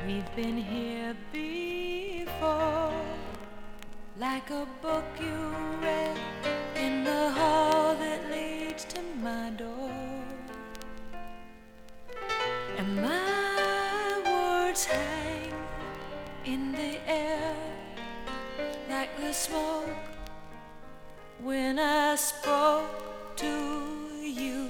We've been here before, like a book you read in the hall that leads to my door. And my words hang in the air like the smoke when I spoke to you.